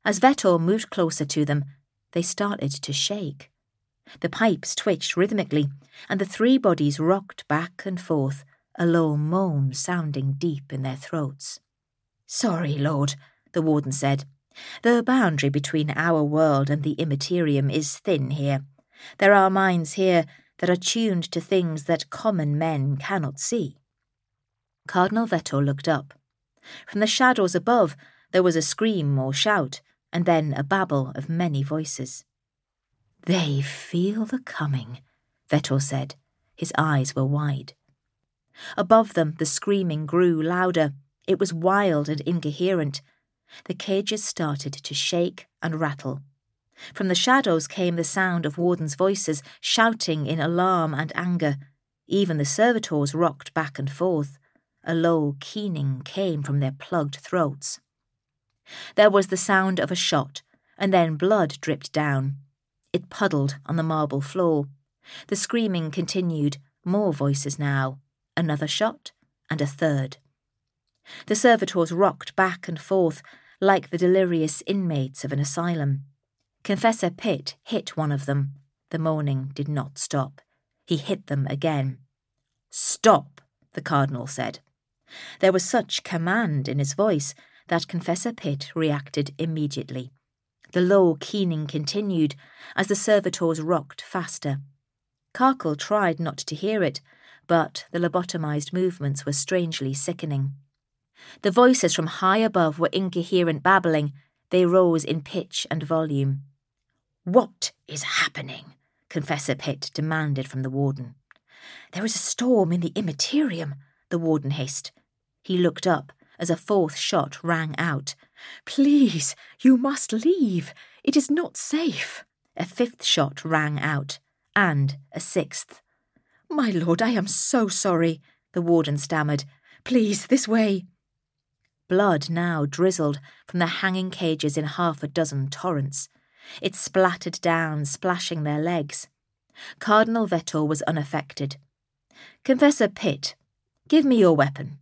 As Vetor moved closer to them, they started to shake. The pipes twitched rhythmically, and the three bodies rocked back and forth, a low moan sounding deep in their throats. "Sorry, Lord," the warden said. "The boundary between our world and the immaterium is thin here. There are minds here that are tuned to things that common men cannot see." Cardinal Vetor looked up. From the shadows above, there was a scream or shout, and then a babble of many voices. "They feel the coming," Vetor said. His eyes were wide. Above them, the screaming grew louder. It was wild and incoherent. The cages started to shake and rattle. From the shadows came the sound of wardens' voices, shouting in alarm and anger. Even the servitors rocked back and forth. A low keening came from their plugged throats. There was the sound of a shot, and then blood dripped down. It puddled on the marble floor. The screaming continued, more voices now. Another shot, and a third. The servitors rocked back and forth like the delirious inmates of an asylum. Confessor Pitt hit one of them. The moaning did not stop. He hit them again. "Stop," the cardinal said. There was such command in his voice that Confessor Pitt reacted immediately. The low keening continued as the servitors rocked faster. Karkel tried not to hear it, but the lobotomized movements were strangely sickening. The voices from high above were incoherent babbling. They rose in pitch and volume. "What is happening?" Confessor Pitt demanded from the warden. "There is a storm in the immaterium," the warden hissed. He looked up as a fourth shot rang out. "Please, you must leave. It is not safe." A fifth shot rang out, and a sixth. "My lord, I am so sorry," the warden stammered. "Please, this way." Blood now drizzled from the hanging cages in half a dozen torrents. It splattered down, splashing their legs. Cardinal Vetor was unaffected. "Confessor Pitt, give me your weapon."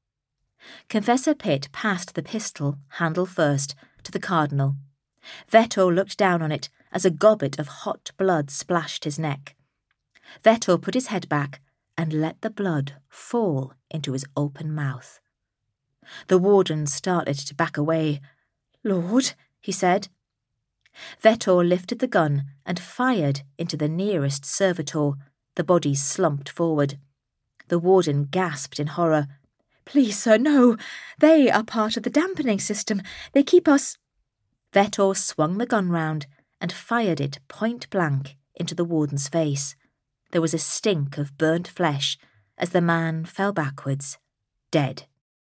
Confessor Pitt passed the pistol, handle first, to the cardinal. Vetor looked down on it as a gobbet of hot blood splashed his neck. Vetor put his head back and let the blood fall into his open mouth. The warden started to back away. "Lord," he said. Vetor lifted the gun and fired into the nearest servitor. The body slumped forward. The warden gasped in horror. "Please, sir, no. They are part of the dampening system. They keep us—" Vetor swung the gun round and fired it point blank into the warden's face. There was a stink of burnt flesh as the man fell backwards, dead.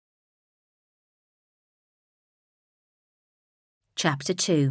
Chapter 2.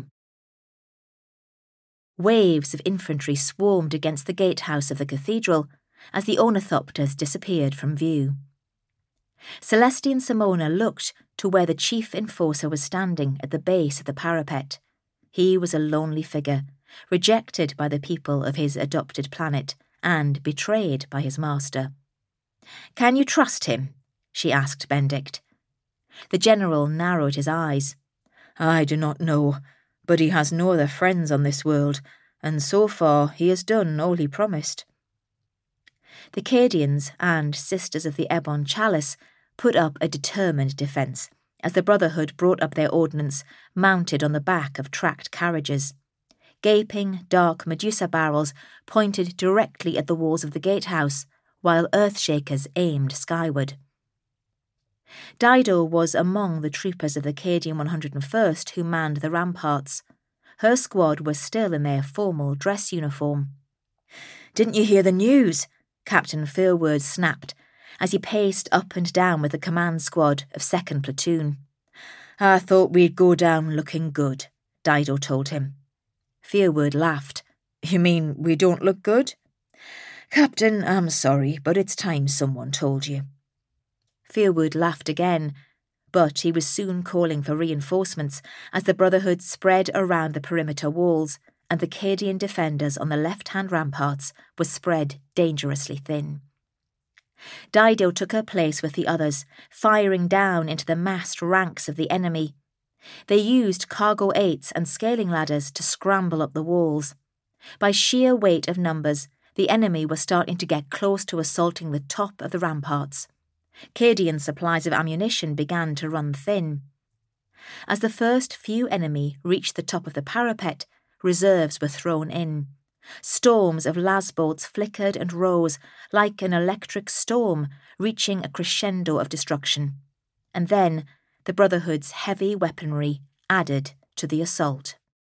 Waves of infantry swarmed against the gatehouse of the cathedral as the ornithopters disappeared from view. Celestian Simona looked to where the chief enforcer was standing at the base of the parapet. He was a lonely figure, rejected by the people of his adopted planet and betrayed by his master. "Can you trust him?" she asked Benedict. The general narrowed his eyes. "I do not know, but he has no other friends on this world, and so far he has done all he promised." The Cadians and Sisters of the Ebon Chalice put up a determined defence as the Brotherhood brought up their ordnance mounted on the back of tracked carriages. Gaping, dark Medusa barrels pointed directly at the walls of the gatehouse, while earthshakers aimed skyward. Dido was among the troopers of the Cadian 101st who manned the ramparts. Her squad was still in their formal dress uniform. "Didn't you hear the news?" Captain Fairword snapped as he paced up and down with the command squad of 2nd Platoon. "I thought we'd go down looking good," Dido told him. Fairword laughed. "You mean we don't look good?" "Captain, I'm sorry, but it's time someone told you." Fairword laughed again, but he was soon calling for reinforcements as the Brotherhood spread around the perimeter walls and the Cadian defenders on the left-hand ramparts were spread dangerously thin. Dido took her place with the others, firing down into the massed ranks of the enemy. They used cargo eights and scaling ladders to scramble up the walls. By sheer weight of numbers, the enemy were starting to get close to assaulting the top of the ramparts. Cadian supplies of ammunition began to run thin. As the first few enemy reached the top of the parapet, reserves were thrown in. Storms of lasbolts flickered and rose like an electric storm, reaching a crescendo of destruction. And then the Brotherhood's heavy weaponry added to the assault.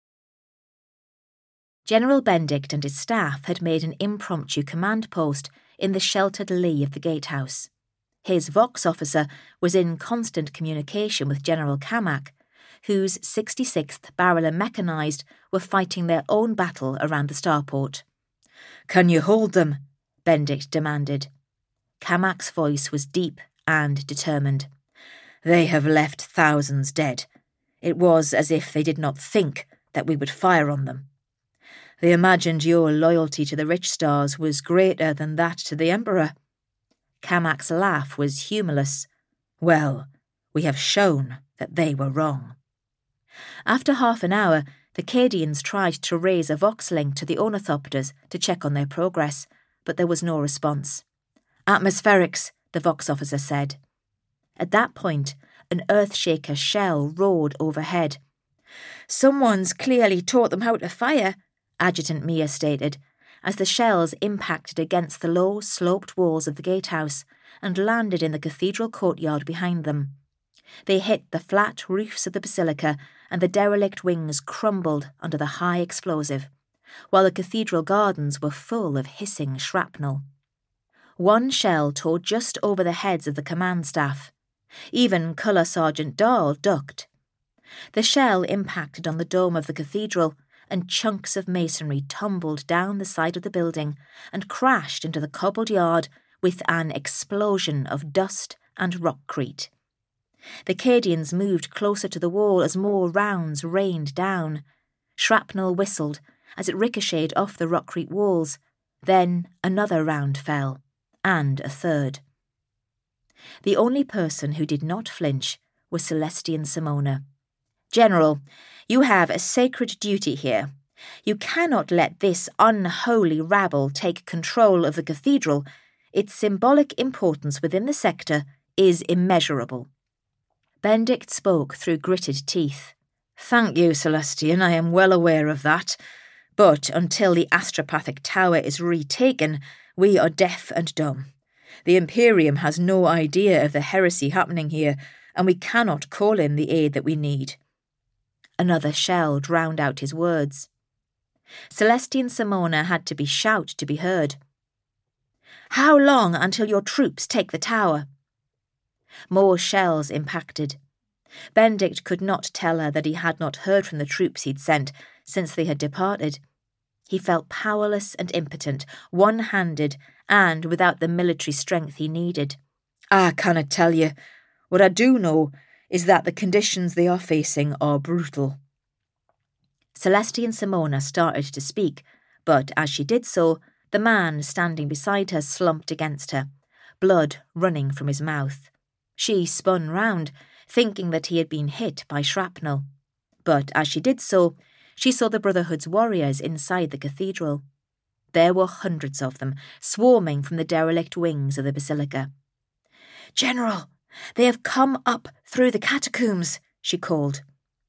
General Bendict and his staff had made an impromptu command post in the sheltered lee of the gatehouse. His Vox officer was in constant communication with General Kamak, whose 66th Barilla Mechanized were fighting their own battle around the starport. "Can you hold them?" Bendict demanded. Kamak's voice was deep and determined. "They have left thousands dead. It was as if they did not think that we would fire on them. They imagined your loyalty to the Rich Stars was greater than that to the Emperor." Kamak's laugh was humourless. "Well, we have shown that they were wrong." After half an hour, the Cadians tried to raise a Vox link to the ornithopters to check on their progress, but there was no response. "Atmospherics," the Vox officer said. At that point, an Earthshaker shell roared overhead. "Someone's clearly taught them how to fire," Adjutant Mia stated, as the shells impacted against the low, sloped walls of the gatehouse and landed in the cathedral courtyard behind them. They hit the flat roofs of the basilica, and the derelict wings crumbled under the high explosive, while the cathedral gardens were full of hissing shrapnel. One shell tore just over the heads of the command staff. Even Colour Sergeant Dahl ducked. The shell impacted on the dome of the cathedral, and chunks of masonry tumbled down the side of the building and crashed into the cobbled yard with an explosion of dust and rockcrete. The Cadians moved closer to the wall as more rounds rained down. Shrapnel whistled as it ricocheted off the rockcrete walls. Then another round fell, and a third. The only person who did not flinch was Celestian Simona. "General, you have a sacred duty here. You cannot let this unholy rabble take control of the cathedral. Its symbolic importance within the sector is immeasurable." Bendict spoke through gritted teeth. "Thank you, Celestian, I am well aware of that. But until the Astropathic Tower is retaken, we are deaf and dumb. The Imperium has no idea of the heresy happening here, and we cannot call in the aid that we need." Another shell drowned out his words. Celestian Simona had to be shout to be heard. "How long until your troops take the tower?" More shells impacted. Bendict could not tell her that he had not heard from the troops he'd sent since they had departed. He felt powerless and impotent, one-handed, and without the military strength he needed. "I cannot tell you. What I do know is that the conditions they are facing are brutal." Celestian Simona started to speak, but as she did so, the man standing beside her slumped against her, blood running from his mouth. She spun round, thinking that he had been hit by shrapnel. But as she did so, she saw the Brotherhood's warriors inside the cathedral. There were hundreds of them, swarming from the derelict wings of the basilica. "General, they have come up through the catacombs," she called.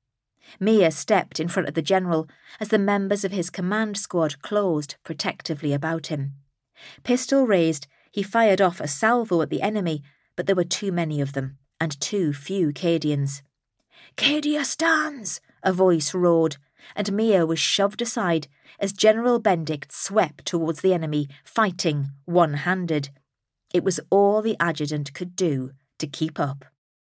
Mia stepped in front of the general as the members of his command squad closed protectively about him. Pistol raised, he fired off a salvo at the enemy, but there were too many of them, and too few Cadians. "Cadia stands!" a voice roared, and Mia was shoved aside as General Bendict swept towards the enemy, fighting one-handed. It was all the adjutant could do to keep up.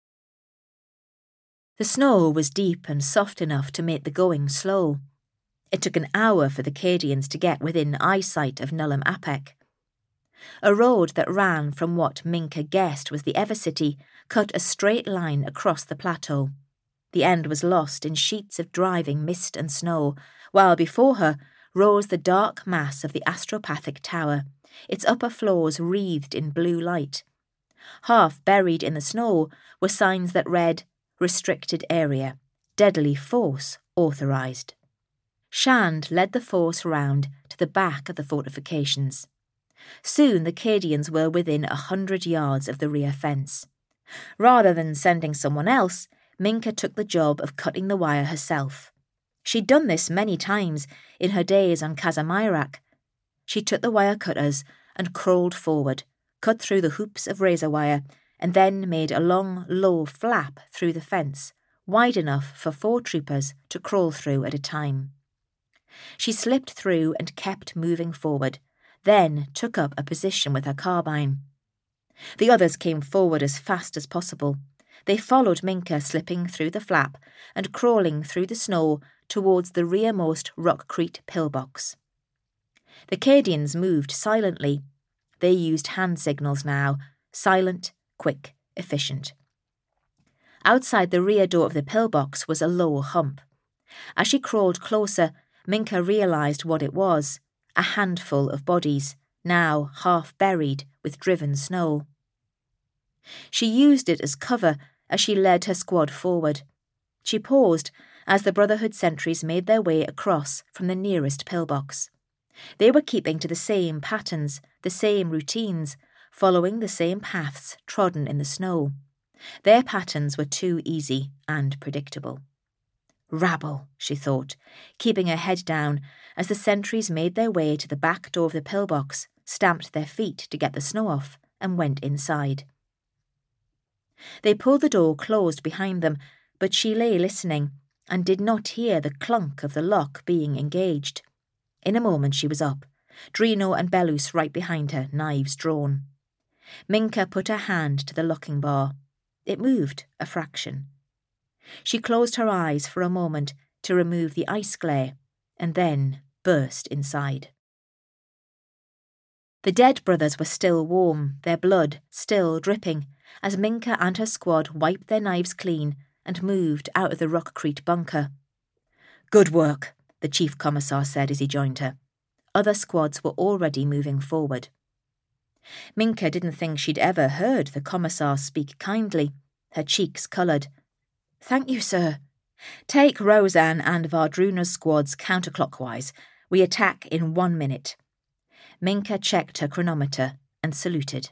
The snow was deep and soft enough to make the going slow. It took an hour for the Cadians to get within eyesight of Nullum Apec. A road that ran from what Minka guessed was the Evercity cut a straight line across the plateau. The end was lost in sheets of driving mist and snow, while before her rose the dark mass of the Astropathic Tower, its upper floors wreathed in blue light. Half buried in the snow were signs that read, "Restricted Area," deadly force authorised. Shand led the force round to the back of the fortifications. Soon the Cadians were within 100 yards of the rear fence. Rather than sending someone else, Minka took the job of cutting the wire herself. She'd done this many times in her days on Kazimierak. She took the wire cutters and crawled forward, cut through the hoops of razor wire, and then made a long, low flap through the fence, wide enough for 4 troopers to crawl through at a time. She slipped through and kept moving forward, then took up a position with her carbine. The others came forward as fast as possible. They followed Minka slipping through the flap and crawling through the snow towards the rearmost Rockcrete pillbox. The Cadians moved silently. They used hand signals now, silent, quick, efficient. Outside the rear door of the pillbox was a low hump. As she crawled closer, Minka realised what it was, a handful of bodies, now half buried with driven snow. She used it as cover as she led her squad forward. She paused as the Brotherhood sentries made their way across from the nearest pillbox. They were keeping to the same patterns, the same routines, following the same paths trodden in the snow. Their patterns were too easy and predictable. Rabble, she thought, keeping her head down as the sentries made their way to the back door of the pillbox, stamped their feet to get the snow off, and went inside. They pulled the door closed behind them, but she lay listening and did not hear the clunk of the lock being engaged. In a moment she was up, Drino and Belus right behind her, knives drawn. Minka put her hand to the locking bar. It moved a fraction. She closed her eyes for a moment to remove the ice glare, and then burst inside. The dead brothers were still warm, their blood still dripping, as Minka and her squad wiped their knives clean and moved out of the Rockcrete bunker. "Good work," the chief commissar said as he joined her. Other squads were already moving forward. Minka didn't think she'd ever heard the commissar speak kindly. Her cheeks coloured. "Thank you, sir. Take Roseanne and Vardruna's squads counterclockwise. We attack in 1 minute." Minka checked her chronometer and saluted.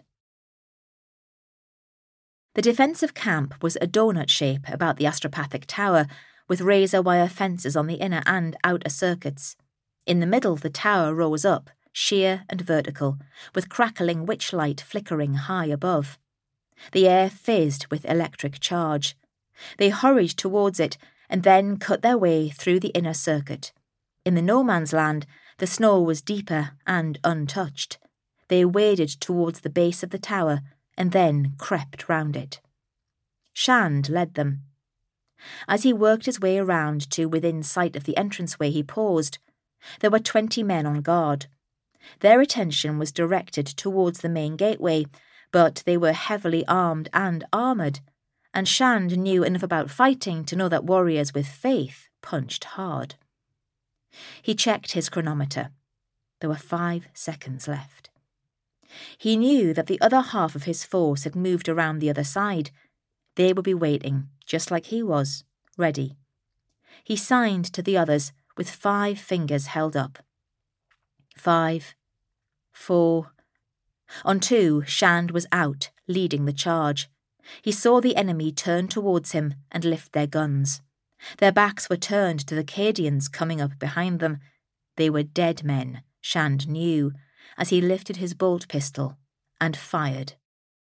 The defensive camp was a donut shape about the astropathic tower, with razor wire fences on the inner and outer circuits. In the middle, the tower rose up, sheer and vertical, with crackling witchlight flickering high above. The air fizzed with electric charge. They hurried towards it and then cut their way through the inner circuit. In the no man's land, the snow was deeper and untouched. They waded towards the base of the tower and then crept round it. Shand led them. As he worked his way around to within sight of the entranceway, he paused. There were 20 men on guard. Their attention was directed towards the main gateway, but they were heavily armed and armoured, and Shand knew enough about fighting to know that warriors with faith punched hard. He checked his chronometer. There were 5 seconds left. He knew that the other half of his force had moved around the other side. They would be waiting, just like he was, ready. He signed to the others with 5 fingers held up. 5, 4. On 2, Shand was out, leading the charge. He saw the enemy turn towards him and lift their guns. Their backs were turned to the Cadians coming up behind them. They were dead men, Shand knew, as he lifted his bolt pistol and fired.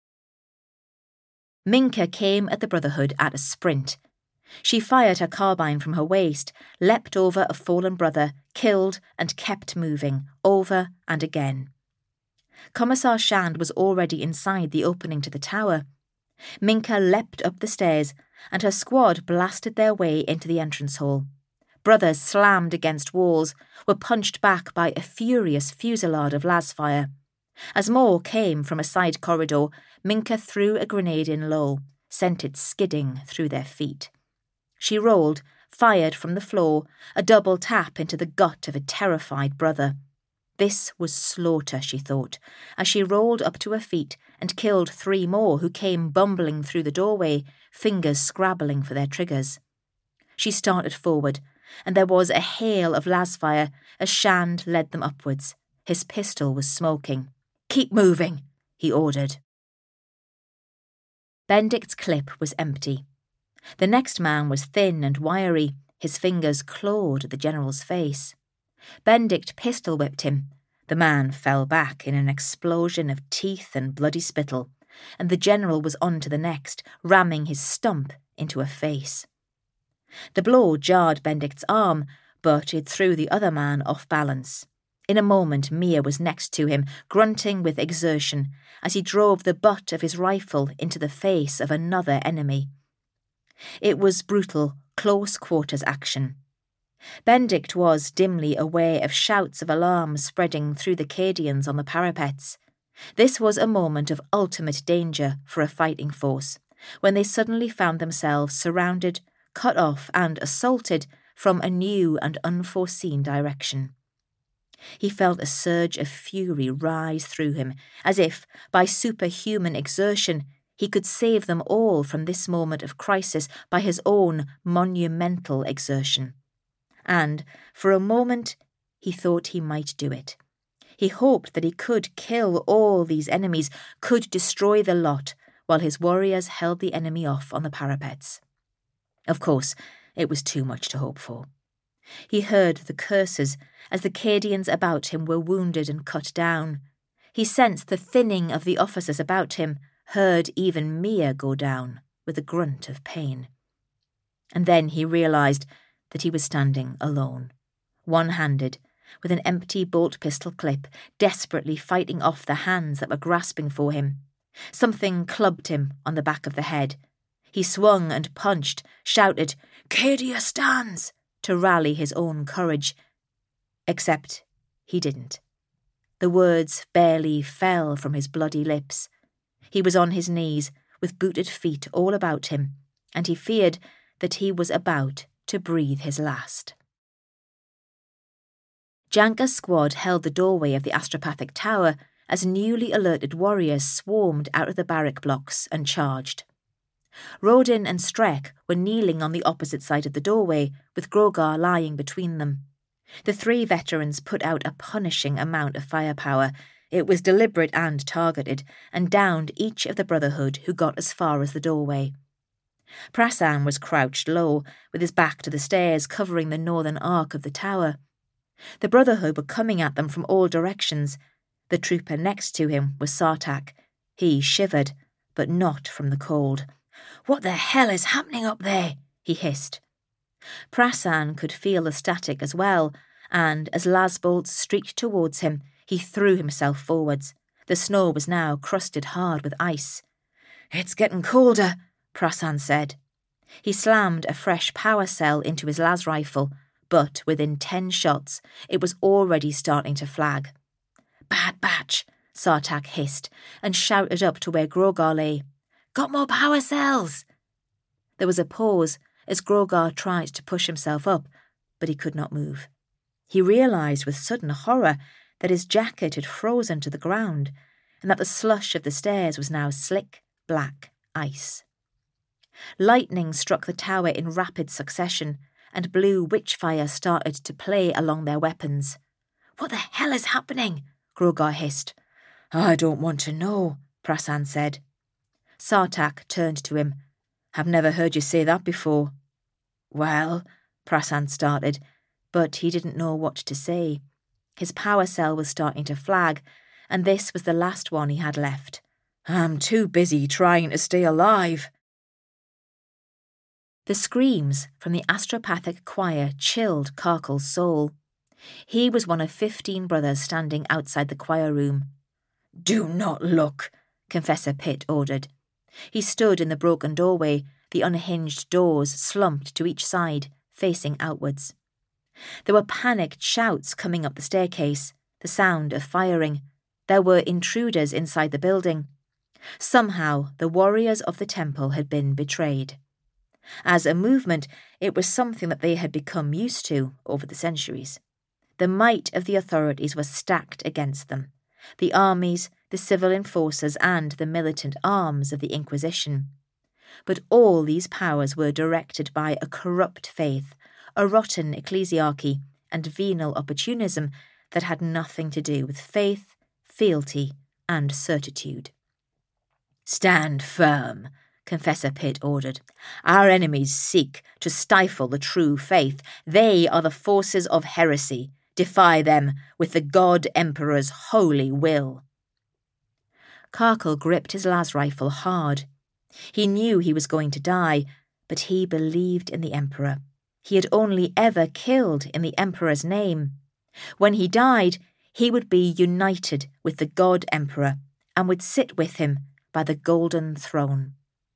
Minka came at the Brotherhood at a sprint. She fired her carbine from her waist, leapt over a fallen brother, killed and kept moving, over and again. Commissar Shand was already inside the opening to the tower. Minka leapt up the stairs, and her squad blasted their way into the entrance hall. Brothers slammed against walls, were punched back by a furious fusillade of lasfire. As more came from a side corridor, Minka threw a grenade in low, sent it skidding through their feet. She rolled, fired from the floor, a double tap into the gut of a terrified brother. This was slaughter, she thought, as she rolled up to her feet and killed 3 more who came bumbling through the doorway, fingers scrabbling for their triggers. She started forward, and there was a hail of lasfire as Shand led them upwards. His pistol was smoking. "Keep moving," he ordered. Bendict's clip was empty. The next man was thin and wiry. His fingers clawed at the general's face. Bendict pistol-whipped him. The man fell back in an explosion of teeth and bloody spittle, and the general was on to the next, ramming his stump into a face. The blow jarred Bendict's arm, but it threw the other man off balance. In a moment, Mia was next to him, grunting with exertion, as he drove the butt of his rifle into the face of another enemy. It was brutal, close-quarters action. Bendict was dimly aware of shouts of alarm spreading through the Cadians on the parapets. This was a moment of ultimate danger for a fighting force, when they suddenly found themselves surrounded, cut off and assaulted from a new and unforeseen direction. He felt a surge of fury rise through him, as if, by superhuman exertion, he could save them all from this moment of crisis by his own monumental exertion. And, for a moment, he thought he might do it. He hoped that he could kill all these enemies, could destroy the lot, while his warriors held the enemy off on the parapets. Of course, it was too much to hope for. He heard the curses as the Cadians about him were wounded and cut down. He sensed the thinning of the officers about him, heard even Mia go down with a grunt of pain. And then he realised that he was standing alone, one-handed, with an empty bolt pistol clip, desperately fighting off the hands that were grasping for him. Something clubbed him on the back of the head. He swung and punched, shouted, "Cadia stands!" to rally his own courage. Except he didn't. The words barely fell from his bloody lips. He was on his knees, with booted feet all about him, and he feared that he was about to breathe his last. Janka's squad held the doorway of the Astropathic Tower as newly alerted warriors swarmed out of the barrack blocks and charged. Rodin and Strek were kneeling on the opposite side of the doorway, with Grogar lying between them. The three veterans put out a punishing amount of firepower. It was deliberate and targeted, and downed each of the Brotherhood who got as far as the doorway. Prasan was crouched low, with his back to the stairs covering the northern arc of the tower. The Brotherhood were coming at them from all directions. The trooper next to him was Sartak. He shivered, but not from the cold. "What the hell is happening up there?" he hissed. Prasan could feel the static as well, and as lasbolts streaked towards him, he threw himself forwards. The snow was now crusted hard with ice. "It's getting colder," Prasan said. He slammed a fresh power cell into his las rifle, but within 10 shots, it was already starting to flag. "Bad batch," Sartak hissed, and shouted up to where Grogar lay. "Got more power cells!" There was a pause as Grogar tried to push himself up, but he could not move. He realised with sudden horror that his jacket had frozen to the ground, and that the slush of the stairs was now slick, black ice. Lightning struck the tower in rapid succession, and blue witchfire started to play along their weapons. "What the hell is happening?" Grogar hissed. "I don't want to know," Prasan said. Sartak turned to him. "I've never heard you say that before." "Well," Prasan started, but he didn't know what to say. His power cell was starting to flag, and this was the last one he had left. "I'm too busy trying to stay alive." The screams from the Astropathic choir chilled Karkel's soul. He was one of 15 brothers standing outside the choir room. "Do not look," Confessor Pitt ordered. He stood in the broken doorway, the unhinged doors slumped to each side, facing outwards. There were panicked shouts coming up the staircase, the sound of firing. There were intruders inside the building. Somehow the warriors of the temple had been betrayed. As a movement, it was something that they had become used to over the centuries. The might of the authorities was stacked against them. The armies, the civil enforcers, and the militant arms of the Inquisition. But all these powers were directed by a corrupt faith, a rotten ecclesiarchy, and venal opportunism that had nothing to do with faith, fealty, and certitude. "Stand firm," Confessor Pitt ordered. "Our enemies seek to stifle the true faith. They are the forces of heresy. Defy them with the God Emperor's holy will." Carkle gripped his las rifle hard. He knew he was going to die, but he believed in the Emperor. He had only ever killed in the Emperor's name. When he died, he would be united with the God Emperor and would sit with him by the golden throne.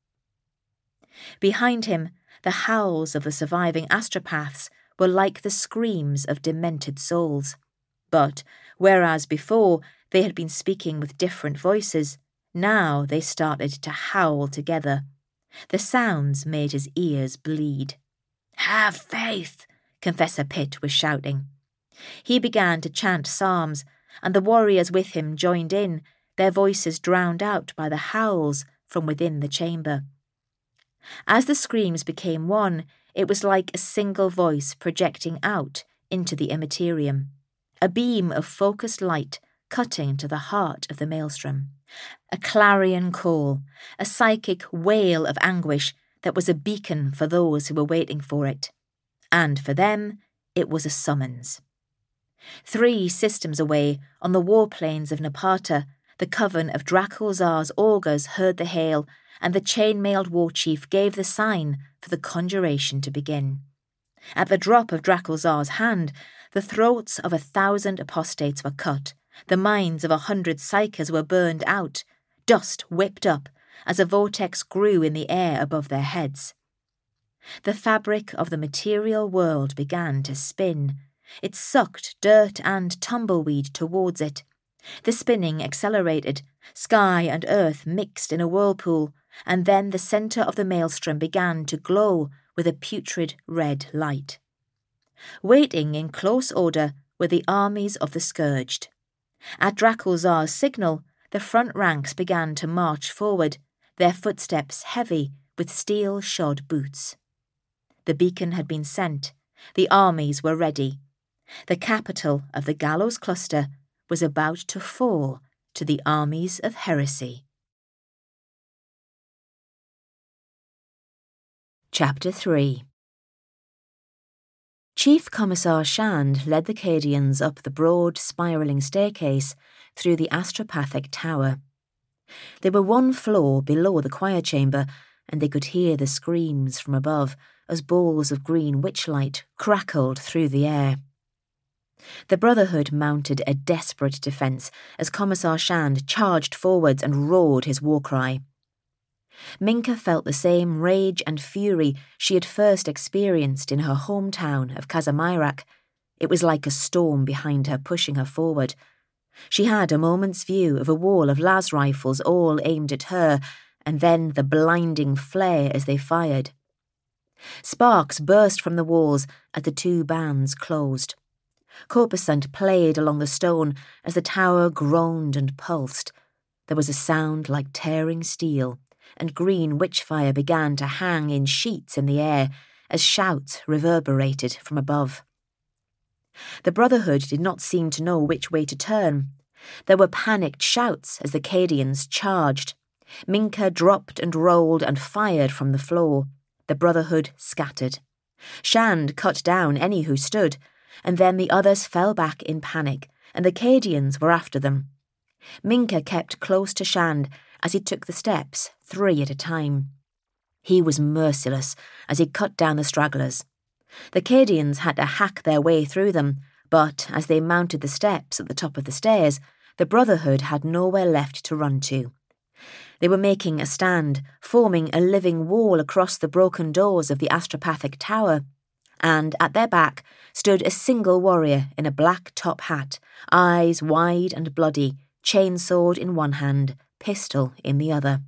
Behind him, the howls of the surviving astropaths were like the screams of demented souls. But, whereas before they had been speaking with different voices, now they started to howl together. The sounds made his ears bleed. "Have faith," Confessor Pitt was shouting. He began to chant psalms, and the warriors with him joined in, their voices drowned out by the howls from within the chamber. As the screams became one, it was like a single voice projecting out into the immaterium, a beam of focused light cutting to the heart of the maelstrom, a clarion call, a psychic wail of anguish that was a beacon for those who were waiting for it. And for them, it was a summons. 3 systems away, on the warplanes of Napata, the coven of Draculzar's augurs heard the hail, and the chain-mailed war chief gave the sign for the conjuration to begin. At the drop of Draculzar's hand, the throats of 1,000 apostates were cut, the minds of 100 psykers were burned out, dust whipped up as a vortex grew in the air above their heads. The fabric of the material world began to spin. It sucked dirt and tumbleweed towards it. The spinning accelerated, sky and earth mixed in a whirlpool, and then the centre of the maelstrom began to glow with a putrid red light. Waiting in close order were the armies of the scourged. At Draculzar's signal, the front ranks began to march forward, their footsteps heavy with steel-shod boots. The beacon had been sent. The armies were ready. The capital of the Gallows Cluster was about to fall to the armies of heresy. Chapter 3. Chief Commissar Shand led the Cadians up the broad, spiralling staircase through the astropathic tower. They were 1 floor below the choir chamber, and they could hear the screams from above as balls of green witchlight crackled through the air. The Brotherhood mounted a desperate defence as Commissar Shand charged forwards and roared his war cry. Minka felt the same rage and fury she had first experienced in her hometown of Kazamairak. It was like a storm behind her, pushing her forward. She had a moment's view of a wall of las rifles all aimed at her, and then the blinding flare as they fired. Sparks burst from the walls as the 2 bands closed. Corpusant played along the stone as the tower groaned and pulsed. There was a sound like tearing steel, and green witchfire began to hang in sheets in the air as shouts reverberated from above. The Brotherhood did not seem to know which way to turn. There were panicked shouts as the Cadians charged. Minka dropped and rolled and fired from the floor. The Brotherhood scattered. Shand cut down any who stood, and then the others fell back in panic, and the Cadians were after them. Minka kept close to Shand as he took the steps, 3 at a time. He was merciless as he cut down the stragglers. The Cadians had to hack their way through them, but as they mounted the steps at the top of the stairs, the Brotherhood had nowhere left to run to. They were making a stand, forming a living wall across the broken doors of the astropathic tower, and at their back stood a single warrior in a black top hat, eyes wide and bloody, chainsword in one hand, pistol in the other.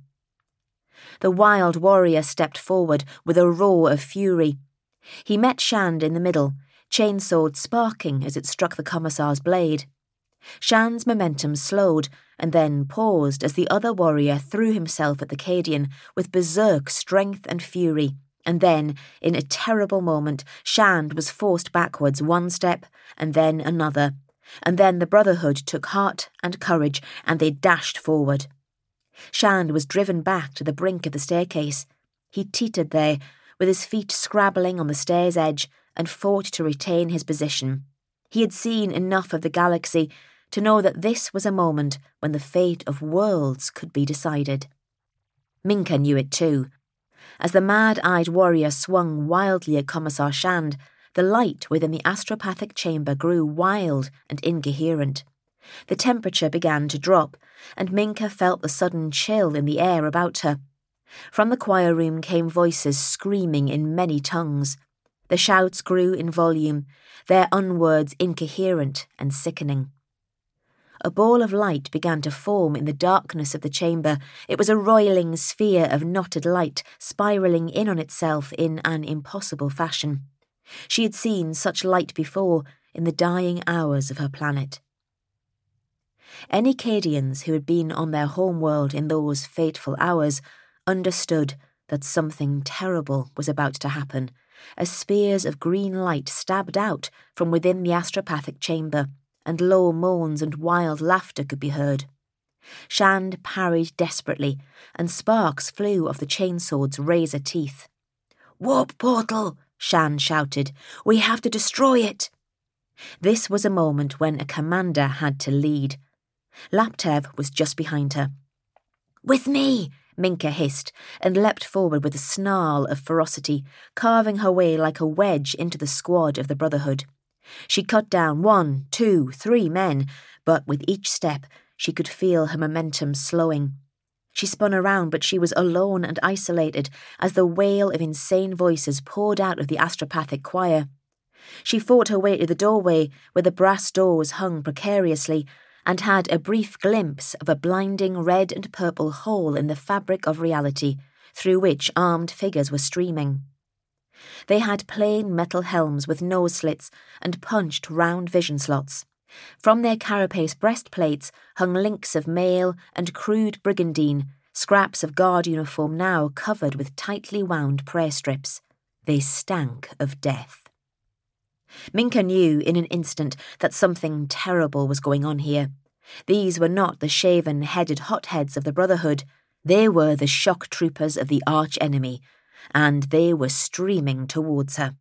The wild warrior stepped forward with a roar of fury. He met Shand in the middle, chainsword sparking as it struck the Commissar's blade. Shan's momentum slowed and then paused as the other warrior threw himself at the Cadian with berserk strength and fury, and then, in a terrible moment, Shand was forced backwards one step and then another, and then the Brotherhood took heart and courage and they dashed forward. Shand was driven back to the brink of the staircase. He teetered there, with his feet scrabbling on the stair's edge, and fought to retain his position. He had seen enough of the galaxy to know that this was a moment when the fate of worlds could be decided. Minka knew it too. As the mad-eyed warrior swung wildly at Commissar Shand, the light within the astropathic chamber grew wild and incoherent. The temperature began to drop, and Minka felt the sudden chill in the air about her. From the choir room came voices screaming in many tongues. The shouts grew in volume, their unwords incoherent and sickening. A ball of light began to form in the darkness of the chamber. It was a roiling sphere of knotted light, spiralling in on itself in an impossible fashion. She had seen such light before, in the dying hours of her planet. Any Cadians who had been on their homeworld in those fateful hours understood that something terrible was about to happen, as spears of green light stabbed out from within the astropathic chamber, and low moans and wild laughter could be heard. Shand parried desperately, and sparks flew off the chainsword's razor teeth. "Warp portal!" Shand shouted. "We have to destroy it!" This was a moment when a commander had to lead. Laptev was just behind her. "With me!" Minka hissed, and leapt forward with a snarl of ferocity, carving her way like a wedge into the squad of the Brotherhood. She cut down 1, 2, 3 men, but with each step she could feel her momentum slowing. She spun around, but she was alone and isolated as the wail of insane voices poured out of the astropathic choir. She fought her way to the doorway where the brass doors hung precariously, and had a brief glimpse of a blinding red and purple hole in the fabric of reality, through which armed figures were streaming. They had plain metal helms with nose slits and punched round vision slots. From their carapace breastplates hung links of mail and crude brigandine, scraps of guard uniform now covered with tightly wound prayer strips. They stank of death. Minka knew in an instant that something terrible was going on here. These were not the shaven-headed hotheads of the Brotherhood. They were the shock troopers of the arch-enemy, and they were streaming towards her.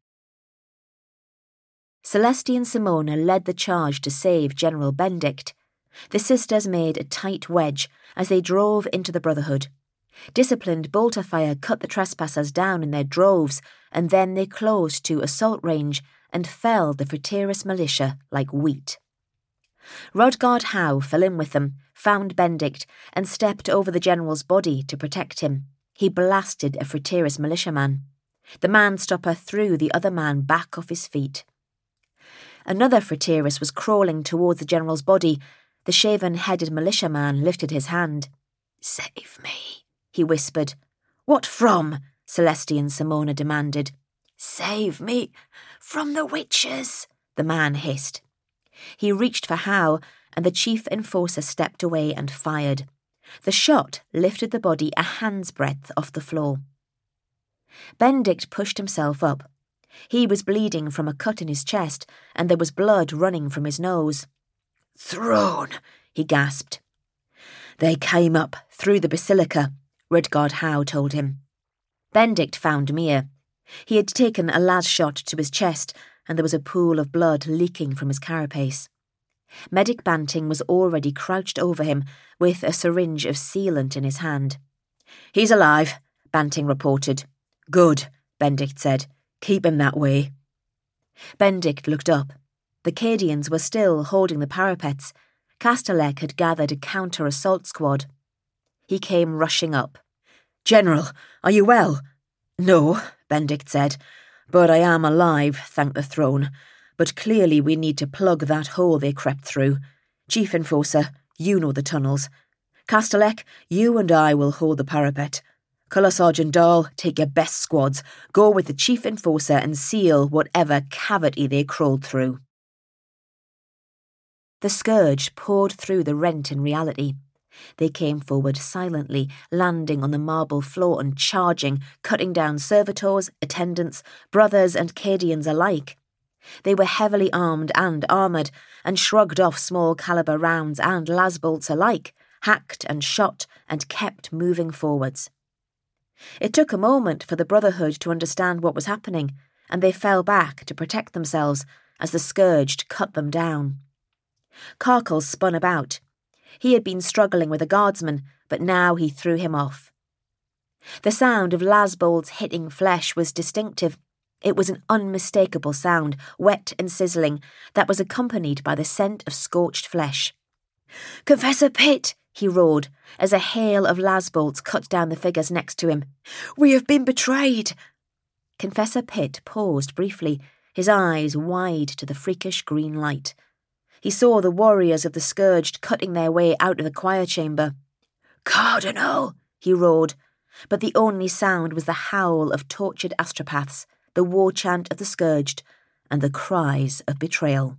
Celeste and Simona led the charge to save General Benedict. The sisters made a tight wedge as they drove into the Brotherhood. Disciplined bolter fire cut the trespassers down in their droves, and then they closed to assault range and felled the Frateris militia like wheat. Rodgard Howe fell in with them, found Benedict, and stepped over the general's body to protect him. He blasted a Frateris militiaman. The man-stopper threw the other man back off his feet. Another Frateris was crawling towards the general's body. The shaven-headed militiaman lifted his hand. "Save me," he whispered. "What from?" Celeste and Simona demanded. "Save me from the witches," the man hissed. He reached for Howe, and the chief enforcer stepped away and fired. The shot lifted the body a hand's breadth off the floor. Benedict pushed himself up. He was bleeding from a cut in his chest, and there was blood running from his nose. "Throne," he gasped. "They came up through the basilica," Rodgard Howe told him. Benedict found Mia. He had taken a last shot to his chest, and there was a pool of blood leaking from his carapace. Medic Banting was already crouched over him, with a syringe of sealant in his hand. "He's alive," Banting reported. "Good," Benedict said. "Keep him that way." Benedict looked up. The Cadians were still holding the parapets. Castellec had gathered a counter-assault squad. He came rushing up. "General, are you well?" "No," Benedict said, "but I am alive, thank the throne. But clearly we need to plug that hole they crept through. Chief Enforcer, you know the tunnels. Castellec, you and I will hold the parapet. Colour Sergeant Dahl, take your best squads. Go with the Chief Enforcer and seal whatever cavity they crawled through." The scourge poured through the rent in reality. They came forward silently, landing on the marble floor and charging, cutting down servitors, attendants, brothers and Cadians alike. They were heavily armed and armoured, and shrugged off small-caliber rounds and lasbolts alike, hacked and shot, and kept moving forwards. It took a moment for the Brotherhood to understand what was happening, and they fell back to protect themselves as the scourge cut them down. Carkle spun about. He had been struggling with a guardsman, but now he threw him off. The sound of lasbolts hitting flesh was distinctive. It was an unmistakable sound, wet and sizzling, that was accompanied by the scent of scorched flesh. "Confessor Pitt!" he roared, as a hail of lasbolts cut down the figures next to him. "We have been betrayed!" Confessor Pitt paused briefly, his eyes wide to the freakish green light. He saw the warriors of the scourged cutting their way out of the choir chamber. "Cardinal!" he roared, but the only sound was the howl of tortured astropaths, the war chant of the scourged, and the cries of betrayal.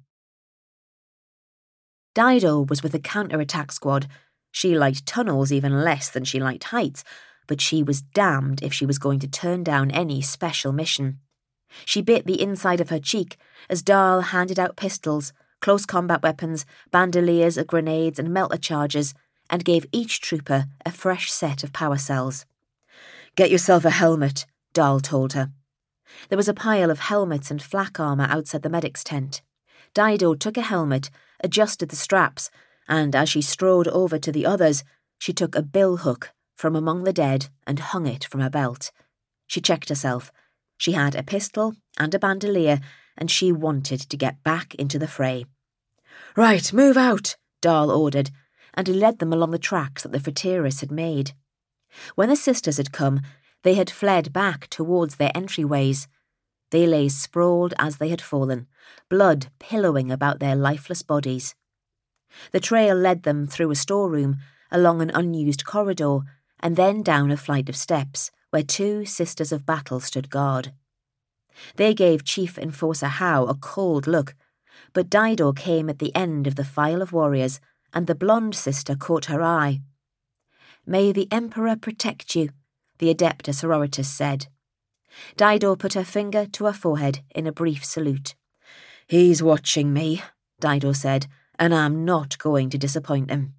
Dido was with the counter-attack squad. She liked tunnels even less than she liked heights, but she was damned if she was going to turn down any special mission. She bit the inside of her cheek as Dahl handed out pistols, close combat weapons, bandoliers of grenades and melter charges, and gave each trooper a fresh set of power cells. "Get yourself a helmet," Dahl told her. There was a pile of helmets and flak armour outside the medic's tent. Dido took a helmet, adjusted the straps, and as she strode over to the others, she took a bill hook from among the dead and hung it from her belt. She checked herself. She had a pistol and a bandolier, and she wanted to get back into the fray. "Right, move out," Dahl ordered, and he led them along the tracks that the Frateris had made. When the sisters had come, they had fled back towards their entryways. They lay sprawled as they had fallen, blood pillowing about their lifeless bodies. The trail led them through a storeroom, along an unused corridor, and then down a flight of steps, where 2 sisters of battle stood guard. They gave Chief Enforcer Howe a cold look, but Dido came at the end of the file of warriors, and the blonde sister caught her eye. "May the Emperor protect you," the Adepta Sororitas said. Dido put her finger to her forehead in a brief salute. "He's watching me," Dido said, "and I'm not going to disappoint him."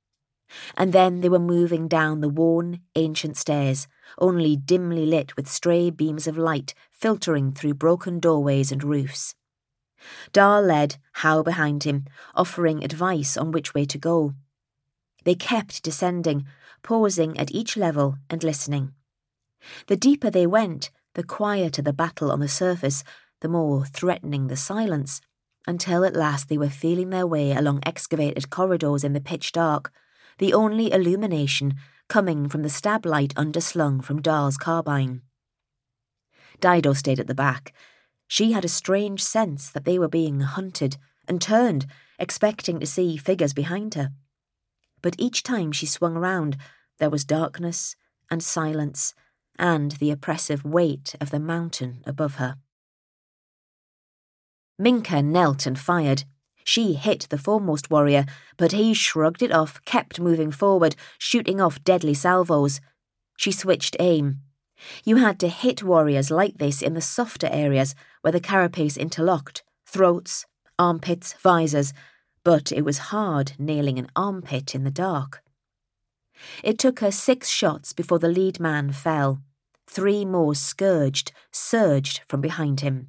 And then they were moving down the worn, ancient stairs, only dimly lit with stray beams of light filtering through broken doorways and roofs. Dahl led, Howe behind him, offering advice on which way to go. They kept descending, pausing at each level and listening. The deeper they went, the quieter the battle on the surface, the more threatening the silence, until at last they were feeling their way along excavated corridors in the pitch dark, the only illumination coming from the stab light underslung from Dahl's carbine. Dido stayed at the back. She had a strange sense that they were being hunted, and turned, expecting to see figures behind her. But each time she swung around, there was darkness and silence, and the oppressive weight of the mountain above her. Minka knelt and fired. She hit the foremost warrior, but he shrugged it off, kept moving forward, shooting off deadly salvos. She switched aim. You had to hit warriors like this in the softer areas where the carapace interlocked, throats, armpits, visors, but it was hard nailing an armpit in the dark. It took her 6 shots before the lead man fell. 3 more surged from behind him.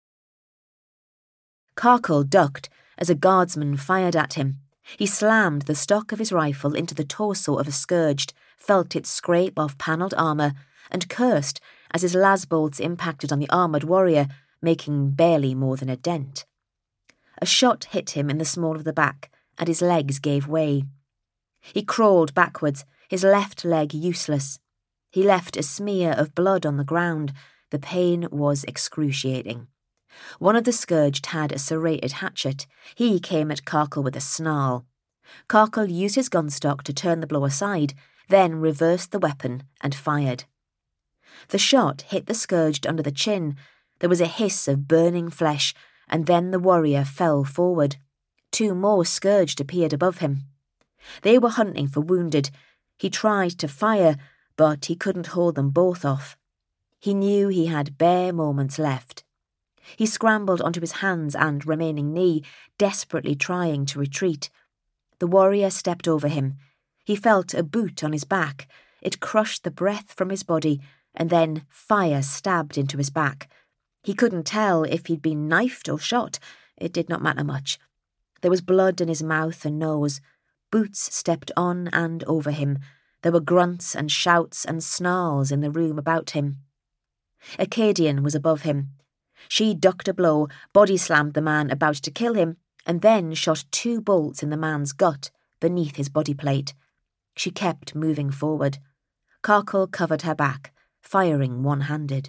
Carkle ducked as a guardsman fired at him. He slammed the stock of his rifle into the torso of a scourged, felt it scrape off panelled armour, and cursed as his lasbolts impacted on the armoured warrior, making barely more than a dent. A shot hit him in the small of the back, and his legs gave way. He crawled backwards, his left leg useless. He left a smear of blood on the ground. The pain was excruciating. One of the scourged had a serrated hatchet. He came at Carkle with a snarl. Carkle used his gunstock to turn the blow aside, then reversed the weapon and fired. The shot hit the scourged under the chin. There was a hiss of burning flesh, and then the warrior fell forward. 2 more scourged appeared above him. They were hunting for wounded. He tried to fire, but he couldn't hold them both off. He knew he had bare moments left. He scrambled onto his hands and remaining knee, desperately trying to retreat. The warrior stepped over him. He felt a boot on his back. It crushed the breath from his body, and then fire stabbed into his back. He couldn't tell if he'd been knifed or shot. It did not matter much. There was blood in his mouth and nose. Boots stepped on and over him. There were grunts and shouts and snarls in the room about him. Acadian was above him. She ducked a blow, body-slammed the man about to kill him, and then shot 2 bolts in the man's gut, beneath his body plate. She kept moving forward. Carkle covered her back, firing one-handed.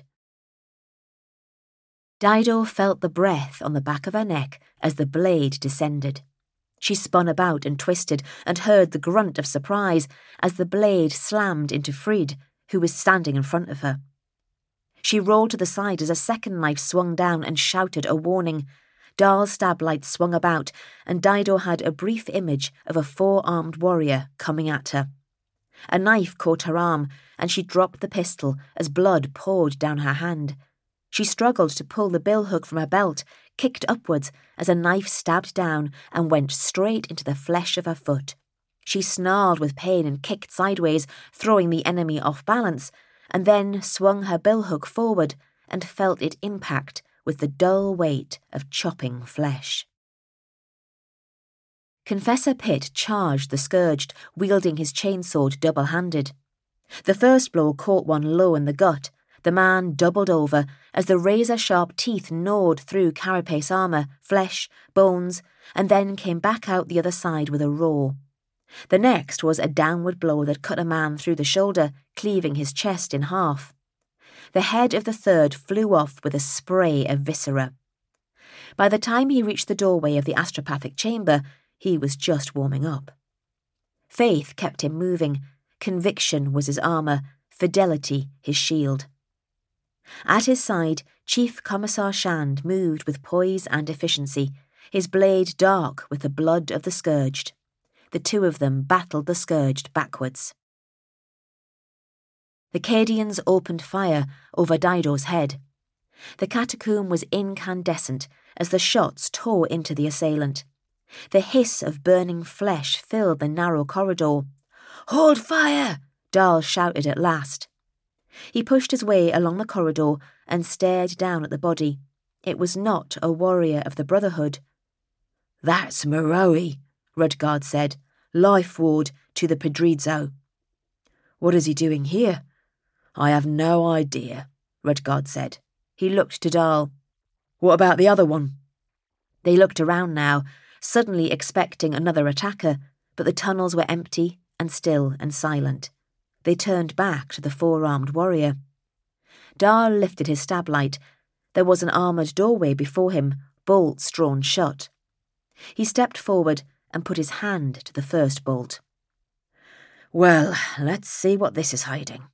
Dido felt the breath on the back of her neck as the blade descended. She spun about and twisted, and heard the grunt of surprise as the blade slammed into Frid, who was standing in front of her. She rolled to the side as a second knife swung down and shouted a warning. Dahl's stab light swung about, and Dido had a brief image of a 4-armed warrior coming at her. A knife caught her arm, and she dropped the pistol as blood poured down her hand. She struggled to pull the billhook from her belt, kicked upwards as a knife stabbed down and went straight into the flesh of her foot. She snarled with pain and kicked sideways, throwing the enemy off balance, and then swung her billhook forward and felt it impact with the dull weight of chopping flesh. Confessor Pitt charged the scourged, wielding his chainsword double-handed. The first blow caught one low in the gut. The man doubled over as the razor-sharp teeth gnawed through carapace armour, flesh, bones, and then came back out the other side with a roar. The next was a downward blow that cut a man through the shoulder, cleaving his chest in half. The head of the third flew off with a spray of viscera. By the time he reached the doorway of the astropathic chamber, he was just warming up. Faith kept him moving. Conviction was his armour, fidelity his shield. At his side, Chief Commissar Shand moved with poise and efficiency, his blade dark with the blood of the scourged. The 2 of them battled the scourged backwards. The Cadians opened fire over Dido's head. The catacomb was incandescent as the shots tore into the assailant. The hiss of burning flesh filled the narrow corridor. "Hold fire!" Dahl shouted at last. He pushed his way along the corridor and stared down at the body. It was not a warrior of the Brotherhood. "That's Meroe," Rudgard said, "Life Ward to the Pedrizzo." "What is he doing here?" "I have no idea," Rudgard said. He looked to Dahl. "What about the other one?" They looked around now, suddenly expecting another attacker, but the tunnels were empty and still and silent. They turned back to the 4-armed warrior. Dahl lifted his stab light. There was an armoured doorway before him, bolts drawn shut. He stepped forward and put his hand to the first bolt. "Well, let's see what this is hiding."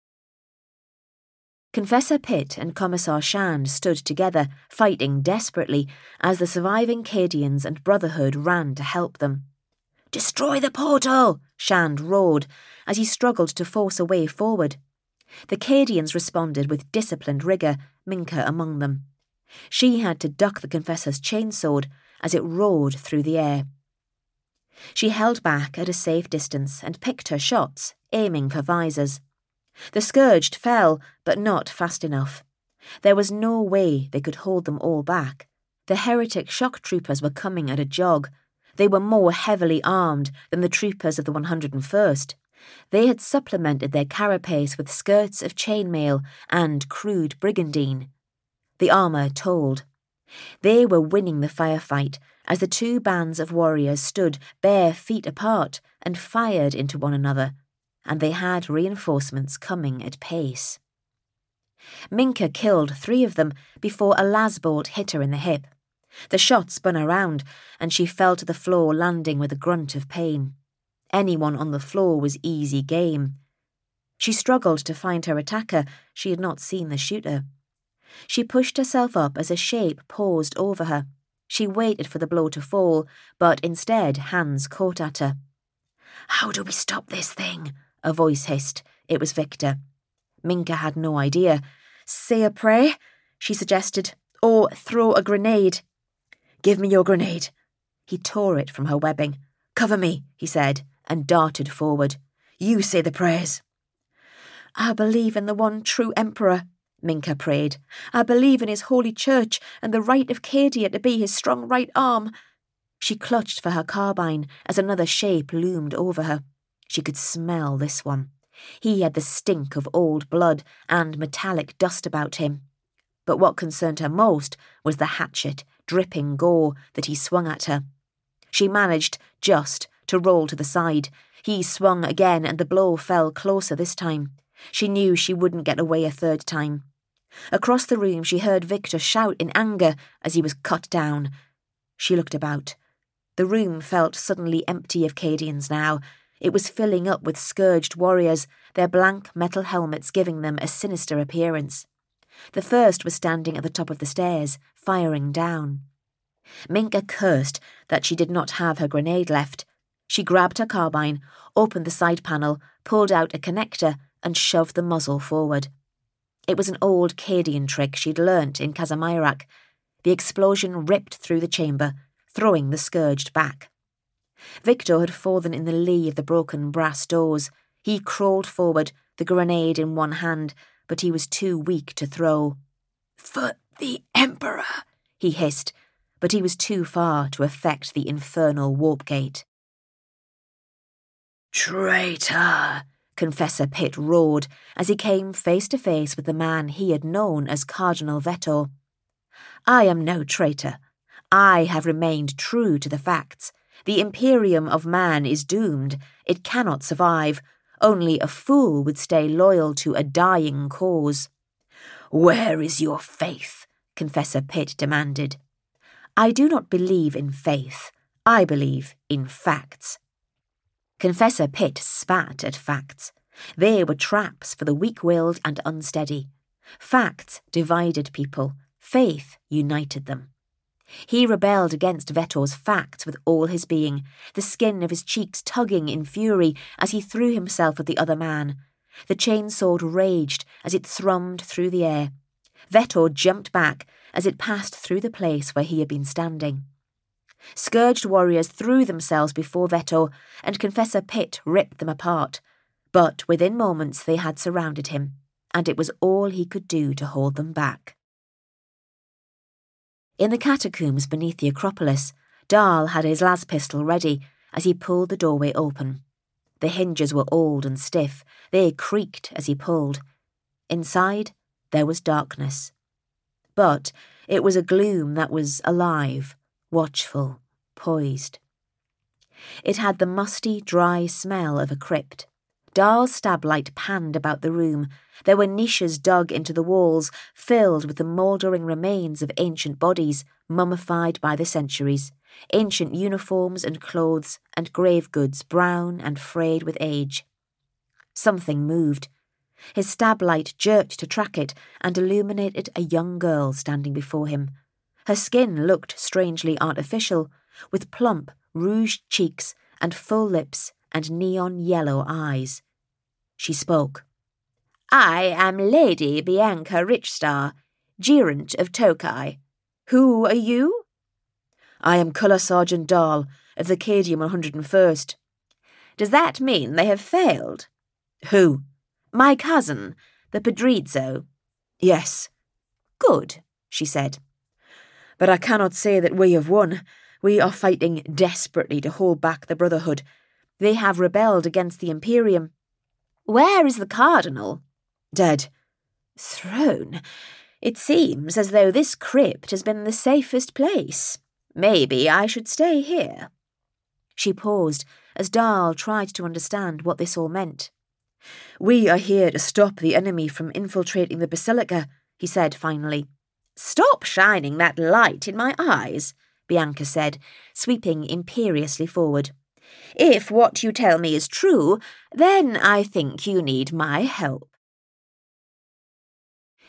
Confessor Pitt and Commissar Shand stood together, fighting desperately, as the surviving Cadians and Brotherhood ran to help them. "Destroy the portal!" Shand roared, as he struggled to force a way forward. The Cadians responded with disciplined rigour, Minka among them. She had to duck the Confessor's chainsword as it roared through the air. She held back at a safe distance and picked her shots, aiming for visors. The scourged fell, but not fast enough. There was no way they could hold them all back. The heretic shock troopers were coming at a jog. They were more heavily armed than the troopers of the 101st. They had supplemented their carapace with skirts of chainmail and crude brigandine. The armour told. They were winning the firefight as the 2 bands of warriors stood bare feet apart and fired into one another, and they had reinforcements coming at pace. Minka killed 3 of them before a lasbolt hit her in the hip. The shot spun around, and she fell to the floor, landing with a grunt of pain. Anyone on the floor was easy game. She struggled to find her attacker. She had not seen the shooter. She pushed herself up as a shape paused over her. She waited for the blow to fall, but instead Hans caught at her. "How do we stop this thing?" a voice hissed. It was Victor. Minka had no idea. "Say a prayer," she suggested, "or throw a grenade." "Give me your grenade." He tore it from her webbing. "Cover me," he said, and darted forward. "You say the prayers." "I believe in the one true emperor," Minka prayed. "I believe in his holy church and the right of Cadia to be his strong right arm." She clutched for her carbine as another shape loomed over her. She could smell this one. He had the stink of old blood and metallic dust about him. But what concerned her most was the hatchet, dripping gore that he swung at her. She managed, just, to roll to the side. He swung again and the blow fell closer this time. She knew she wouldn't get away a third time. Across the room she heard Victor shout in anger as he was cut down. She looked about. The room felt suddenly empty of Cadians now. It was filling up with scourged warriors, their blank metal helmets giving them a sinister appearance. The first was standing at the top of the stairs, firing down. Minka cursed that she did not have her grenade left. She grabbed her carbine, opened the side panel, pulled out a connector, and shoved the muzzle forward. It was an old Cadian trick she'd learnt in Kazimierak. The explosion ripped through the chamber, throwing the scourged back. Victor had fallen in the lee of the broken brass doors. He crawled forward, the grenade in one hand, but he was too weak to throw. "For the Emperor," he hissed, but he was too far to affect the infernal warp gate. "Traitor!" Confessor Pitt roared as he came face to face with the man he had known as Cardinal Veto. "I am no traitor. I have remained true to the facts. The Imperium of man is doomed. It cannot survive. Only a fool would stay loyal to a dying cause." "Where is your faith?" Confessor Pitt demanded. "I do not believe in faith. I believe in facts." Confessor Pitt spat at facts. They were traps for the weak-willed and unsteady. Facts divided people. Faith united them. He rebelled against Veto's facts with all his being, the skin of his cheeks tugging in fury as he threw himself at the other man. The chainsword raged as it thrummed through the air. Veto jumped back as it passed through the place where he had been standing. Scourged warriors threw themselves before Veto, and Confessor Pitt ripped them apart. But within moments they had surrounded him, and it was all he could do to hold them back. In the catacombs beneath the Acropolis, Dahl had his las pistol ready as he pulled the doorway open. The hinges were old and stiff. They creaked as he pulled. Inside, there was darkness. But it was a gloom that was alive, watchful, poised. It had the musty, dry smell of a crypt. Dahl's stablight panned about the room. There were niches dug into the walls, filled with the mouldering remains of ancient bodies, mummified by the centuries, ancient uniforms and clothes and grave goods brown and frayed with age. Something moved. His stablight jerked to track it and illuminated a young girl standing before him. Her skin looked strangely artificial, with plump, rouged cheeks and full lips and neon yellow eyes. She spoke. "I am Lady Bianca Richstar, Gerent of Tokai. Who are you?" "I am Colour Sergeant Dahl, of the Cadium 101st. "Does that mean they have failed?" "Who?" "My cousin, the Pedrizzo." "Yes." "Good," she said. "But I cannot say that we have won. We are fighting desperately to hold back the Brotherhood. They have rebelled against the Imperium." "Where is the Cardinal?" "Dead." "Thrown? It seems as though this crypt has been the safest place. Maybe I should stay here." She paused as Dahl tried to understand what this all meant. "We are here to stop the enemy from infiltrating the Basilica," he said finally. "Stop shining that light in my eyes," Bianca said, sweeping imperiously forward. "If what you tell me is true, then I think you need my help."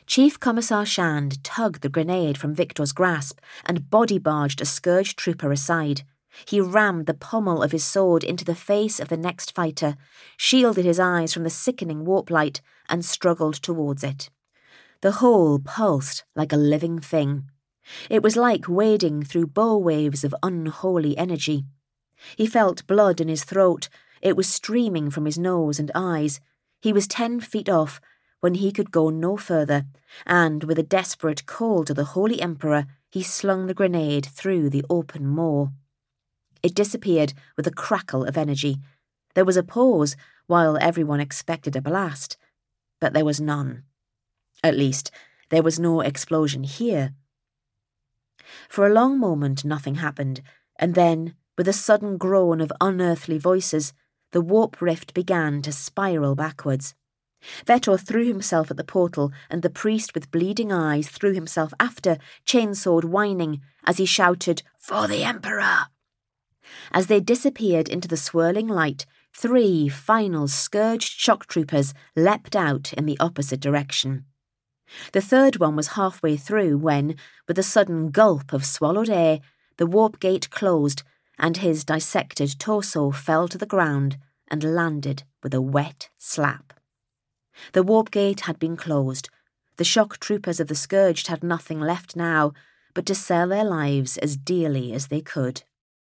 Chief Commissar Shand tugged the grenade from Victor's grasp and body-barged a scourged trooper aside. He rammed the pommel of his sword into the face of the next fighter, shielded his eyes from the sickening warp light, and struggled towards it. The hole pulsed like a living thing. It was like wading through bow waves of unholy energy. He felt blood in his throat. It was streaming from his nose and eyes. He was 10 feet off when he could go no further, and with a desperate call to the Holy Emperor, he slung the grenade through the open maw. It disappeared with a crackle of energy. There was a pause while everyone expected a blast, but there was none. At least, there was no explosion here. For a long moment nothing happened, and then, with a sudden groan of unearthly voices, the warp rift began to spiral backwards. Vetor threw himself at the portal, and the priest with bleeding eyes threw himself after, chainsword whining, as he shouted, "For the Emperor!" As they disappeared into the swirling light, 3 final scourged shock troopers leapt out in the opposite direction. The third one was halfway through when, with a sudden gulp of swallowed air, the warp gate closed and his dissected torso fell to the ground and landed with a wet slap. The warp gate had been closed. The shock troopers of the Scourged had nothing left now but to sell their lives as dearly as they could.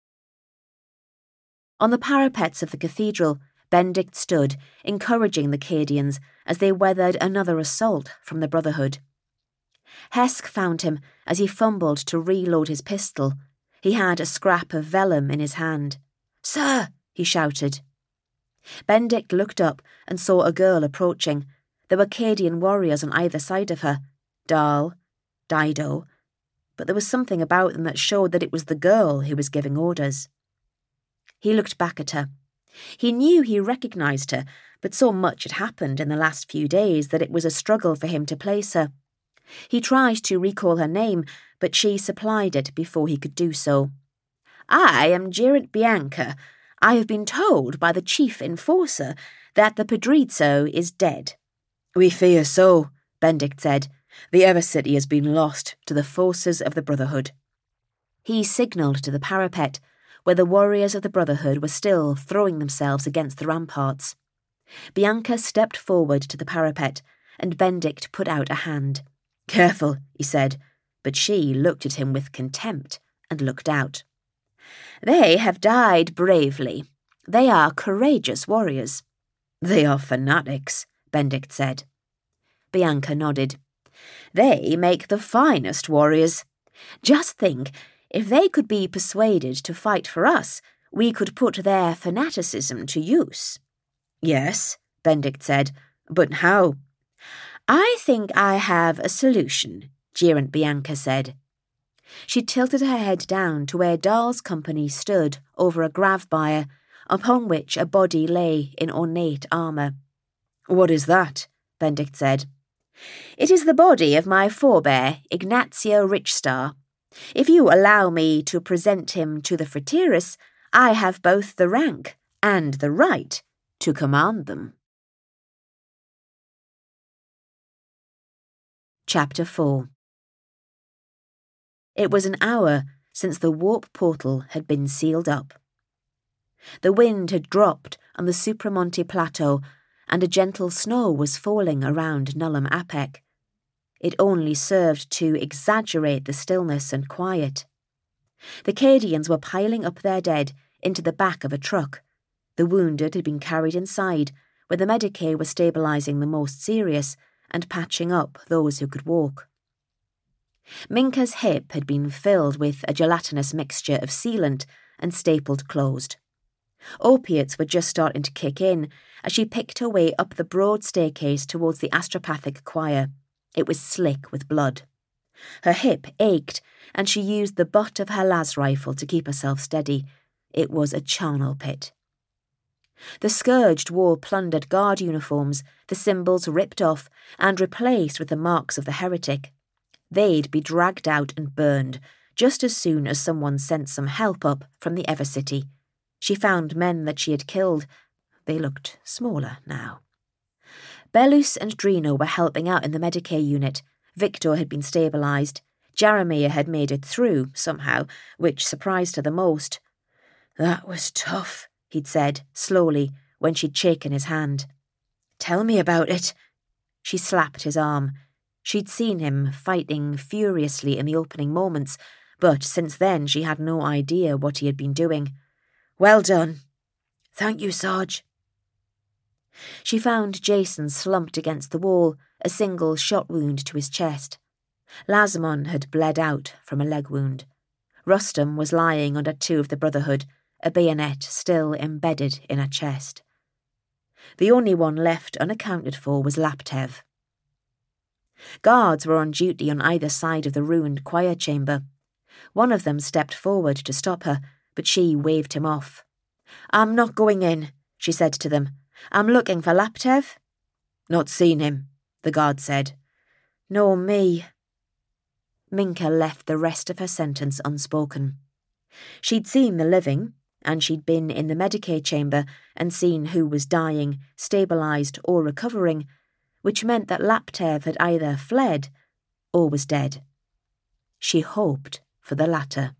On the parapets of the cathedral, Benedict stood, encouraging the Cadians as they weathered another assault from the Brotherhood. Hesk found him as he fumbled to reload his pistol. He had a scrap of vellum in his hand. "Sir!" he shouted. Benedict looked up and saw a girl approaching. There were Cadian warriors on either side of her, Dahl, Dido, but there was something about them that showed that it was the girl who was giving orders. He looked back at her. He knew he recognised her, but so much had happened in the last few days that it was a struggle for him to place her. He tried to recall her name, but she supplied it before he could do so. "I am Geraint Bianca. I have been told by the chief enforcer that the Pedrizzo is dead." "We fear so," Benedict said. "The Evercity has been lost to the forces of the Brotherhood." He signalled to the parapet, where the warriors of the Brotherhood were still throwing themselves against the ramparts. Bianca stepped forward to the parapet, and Benedict put out a hand. "Careful," he said, but she looked at him with contempt and looked out. "They have died bravely. They are courageous warriors." "They are fanatics," Benedict said. Bianca nodded. "They make the finest warriors. Just think, if they could be persuaded to fight for us, we could put their fanaticism to use." "Yes," Benedict said, "but how?" "I think I have a solution," Geraint Bianca said. She tilted her head down to where Dahl's company stood over a grave-bier, upon which a body lay in ornate armour. "What is that?" Benedict said. "It is the body of my forebear, Ignazio Richstar. If you allow me to present him to the Fraterus, I have both the rank and the right to command them." Chapter 4. It was an hour since the warp portal had been sealed up. The wind had dropped on the Supramonte plateau, and a gentle snow was falling around Nullum Apec. It only served to exaggerate the stillness and quiet. The Cadians were piling up their dead into the back of a truck. The wounded had been carried inside, where the Medicae were stabilising the most serious and patching up those who could walk. Minka's hip had been filled with a gelatinous mixture of sealant and stapled closed. Opiates were just starting to kick in as she picked her way up the broad staircase towards the astropathic choir. It was slick with blood. Her hip ached, and she used the butt of her las rifle to keep herself steady. It was a charnel pit. The Scourged wore plundered guard uniforms, the symbols ripped off and replaced with the marks of the heretic. They'd be dragged out and burned, just as soon as someone sent some help up from the Evercity. She found men that she had killed. They looked smaller now. Belus and Drino were helping out in the Medicae unit, Victor had been stabilised. Jaromir had made it through, somehow, which surprised her the most. "That was tough," he'd said, slowly, when she'd shaken his hand. "Tell me about it." She slapped his arm. She'd seen him fighting furiously in the opening moments, but since then she had no idea what he had been doing. "Well done." "Thank you, Sarge." She found Jason slumped against the wall, a single shot wound to his chest. Lasmon had bled out from a leg wound. Rustam was lying under two of the Brotherhood, a bayonet still embedded in her chest. The only one left unaccounted for was Laptev. Guards were on duty on either side of the ruined choir chamber. One of them stepped forward to stop her, but she waved him off. "I'm not going in," she said to them. "I'm looking for Laptev." "Not seen him," the guard said. "Nor me." Minka left the rest of her sentence unspoken. She'd seen the living, and she'd been in the Medicaid chamber and seen who was dying, stabilised or recovering, which meant that Laptev had either fled or was dead. She hoped for the latter.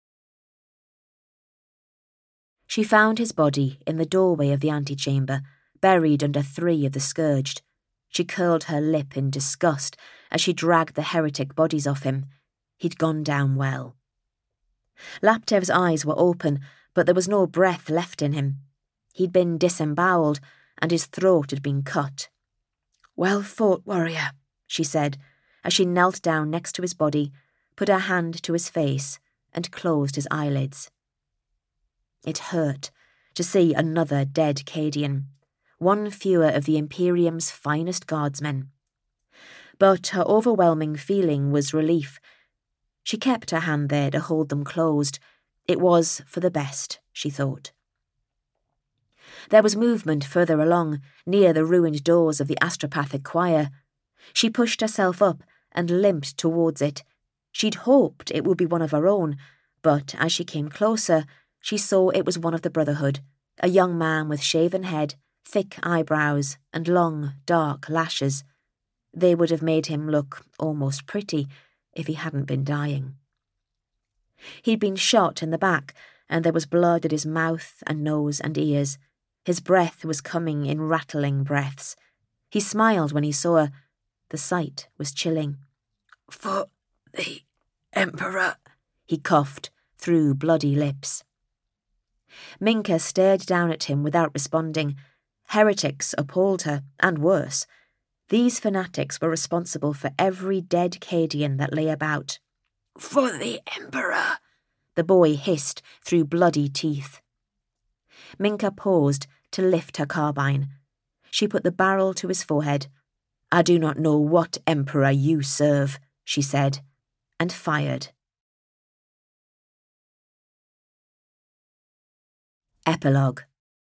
She found his body in the doorway of the antechamber, buried under 3 of the scourged. She curled her lip in disgust as she dragged the heretic bodies off him. He'd gone down well. Laptev's eyes were open, but there was no breath left in him. He'd been disemboweled, and his throat had been cut. "Well fought, warrior," she said, as she knelt down next to his body, put her hand to his face, and closed his eyelids. It hurt to see another dead Cadian, one fewer of the Imperium's finest guardsmen. But her overwhelming feeling was relief. She kept her hand there to hold them closed. It was for the best, she thought. There was movement further along, near the ruined doors of the astropathic choir. She pushed herself up and limped towards it. She'd hoped it would be one of her own, but as she came closer, she saw it was one of the Brotherhood, a young man with shaven head, thick eyebrows, and long, dark lashes. They would have made him look almost pretty if he hadn't been dying. He'd been shot in the back, and there was blood at his mouth and nose and ears. His breath was coming in rattling breaths. He smiled when he saw her. The sight was chilling. "For the Emperor," he coughed through bloody lips. Minka stared down at him without responding. Heretics appalled her, and worse. These fanatics were responsible for every dead Cadian that lay about. "For the Emperor," the boy hissed through bloody teeth. Minka paused to lift her carbine. She put the barrel to his forehead. "I do not know what Emperor you serve," she said, and fired. Epilogue.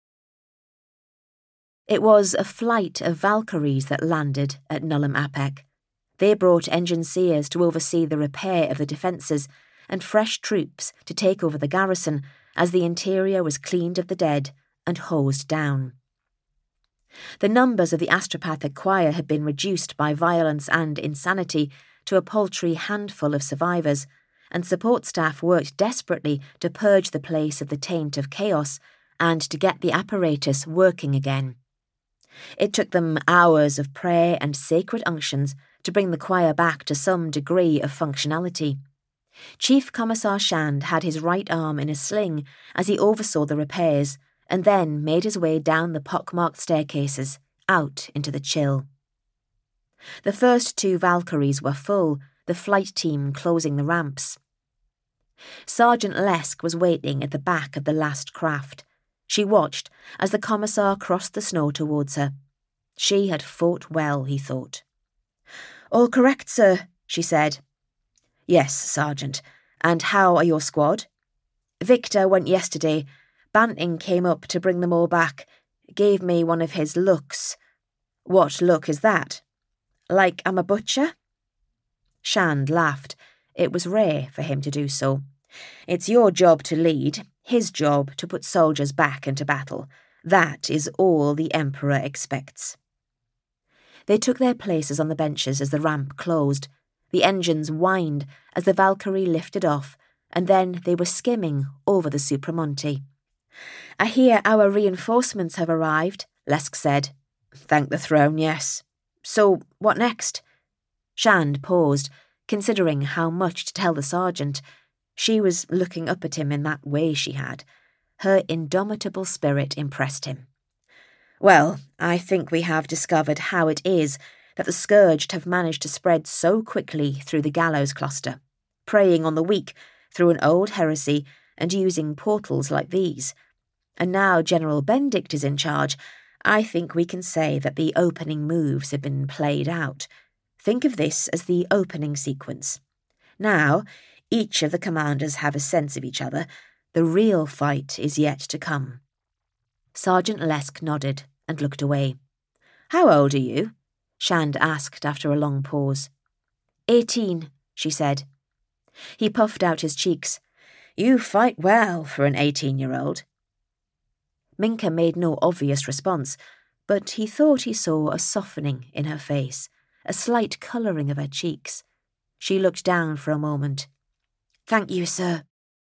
It was a flight of Valkyries that landed at Nullum Apec. They brought engineers to oversee the repair of the defences and fresh troops to take over the garrison as the interior was cleaned of the dead and hosed down. The numbers of the astropathic choir had been reduced by violence and insanity to a paltry handful of survivors, and support staff worked desperately to purge the place of the taint of chaos and to get the apparatus working again. It took them hours of prayer and sacred unctions to bring the choir back to some degree of functionality. Chief Commissar Shand had his right arm in a sling as he oversaw the repairs, and then made his way down the pockmarked staircases, out into the chill. The first 2 Valkyries were full, the flight team closing the ramps. Sergeant Lesk was waiting at the back of the last craft. She watched as the Commissar crossed the snow towards her. She had fought well, he thought. "All correct, sir," she said. "Yes, Sergeant. And how are your squad?" "Victor went yesterday. Banting came up to bring them all back. Gave me one of his looks." "What look is that?" "Like I'm a butcher?" Shand laughed. It was rare for him to do so. "It's your job to lead, his job to put soldiers back into battle. That is all the Emperor expects." They took their places on the benches as the ramp closed. The engines whined as the Valkyrie lifted off, and then they were skimming over the Supramonte. "I hear our reinforcements have arrived," Lesk said. "Thank the throne, yes. So, what next?" Shand paused, considering how much to tell the sergeant. She was looking up at him in that way she had. Her indomitable spirit impressed him. "Well, I think we have discovered how it is that the Scourged have managed to spread so quickly through the Gallows cluster, preying on the weak through an old heresy and using portals like these. And now General Benedict is in charge. I think we can say that the opening moves have been played out. Think of this as the opening sequence. Now, each of the commanders have a sense of each other. The real fight is yet to come." Sergeant Lesk nodded and looked away. "How old are you?" Shand asked after a long pause. 18, she said. He puffed out his cheeks. "You fight well for an 18-year-old. Minka made no obvious response, but he thought he saw a softening in her face, a slight colouring of her cheeks. She looked down for a moment. "Thank you, sir."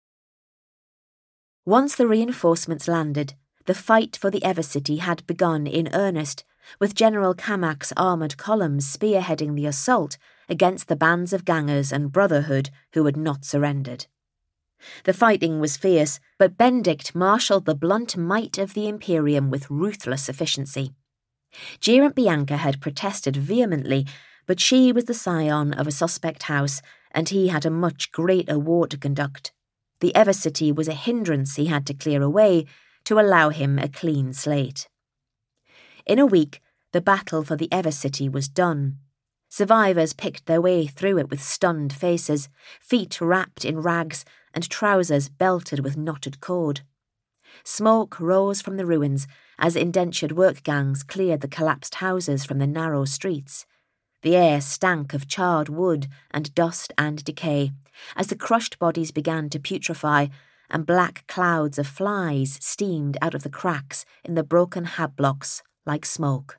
Once the reinforcements landed, the fight for the Evercity had begun in earnest, with General Kamak's armoured columns spearheading the assault against the bands of gangers and Brotherhood who had not surrendered. The fighting was fierce, but Benedict marshalled the blunt might of the Imperium with ruthless efficiency. Geraint Bianca had protested vehemently, but she was the scion of a suspect house, and he had a much greater war to conduct. The Evercity was a hindrance he had to clear away to allow him a clean slate. In a week, the battle for the Evercity was done. Survivors picked their way through it with stunned faces, feet wrapped in rags and trousers belted with knotted cord. Smoke rose from the ruins as indentured work gangs cleared the collapsed houses from the narrow streets. The air stank of charred wood and dust and decay as the crushed bodies began to putrefy and black clouds of flies steamed out of the cracks in the broken hab-blocks like smoke.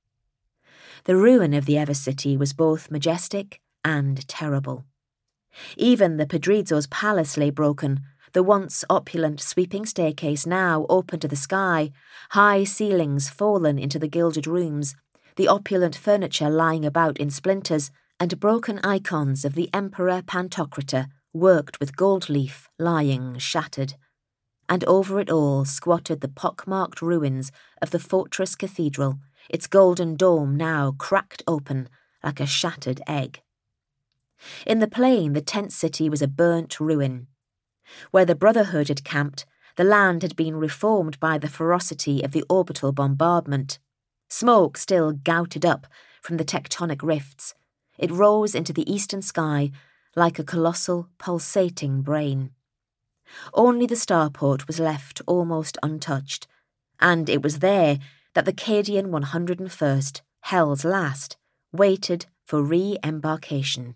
The ruin of the Evercity was both majestic and terrible. Even the Pedrizzo's palace lay broken, the once opulent sweeping staircase now open to the sky, high ceilings fallen into the gilded rooms, the opulent furniture lying about in splinters, and broken icons of the Emperor Pantocrator worked with gold leaf lying shattered. And over it all squatted the pockmarked ruins of the fortress cathedral, its golden dome now cracked open like a shattered egg. In the plain, the tent city was a burnt ruin. Where the Brotherhood had camped, the land had been reformed by the ferocity of the orbital bombardment. Smoke still gouted up from the tectonic rifts. It rose into the eastern sky like a colossal, pulsating brain. Only the starport was left almost untouched, and it was there that the Cadian 101st, Hell's Last, waited for re-embarkation.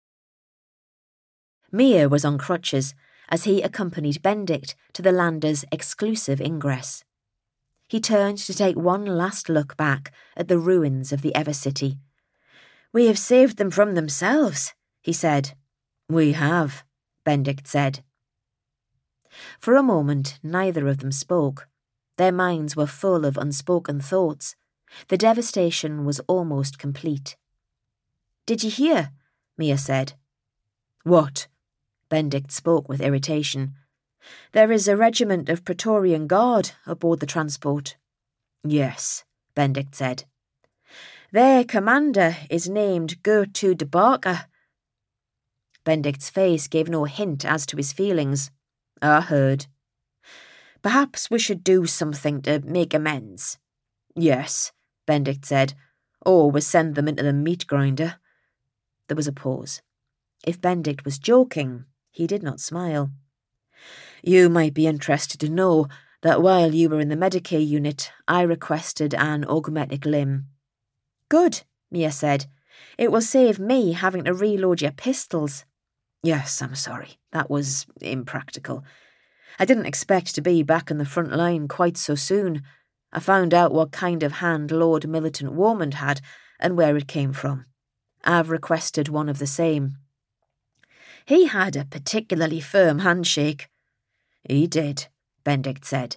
Mir was on crutches as he accompanied Benedict to the lander's exclusive ingress. He turned to take one last look back at the ruins of the Evercity. "We have saved them from themselves," he said. "We have," Benedict said. For a moment, neither of them spoke. Their minds were full of unspoken thoughts. The devastation was almost complete. "Did you hear?" Mir said. "What?" Benedict spoke with irritation. "There is a regiment of Praetorian Guard aboard the transport." "Yes," Benedict said. "Their commander is named Gertrude de Barca." Benedict's face gave no hint as to his feelings. "I heard." "Perhaps we should do something to make amends." "Yes," Benedict said, "or we send them into the meat grinder." There was a pause. If Benedict was joking, he did not smile. "You might be interested to know that while you were in the Medicae unit, I requested an augmetic limb." "Good," Mia said. "It will save me having to reload your pistols." "Yes, I'm sorry. That was impractical. I didn't expect to be back in the front line quite so soon. I found out what kind of hand Lord Militant Warmond had, and where it came from. I've requested one of the same." "He had a particularly firm handshake." "He did," Benedict said.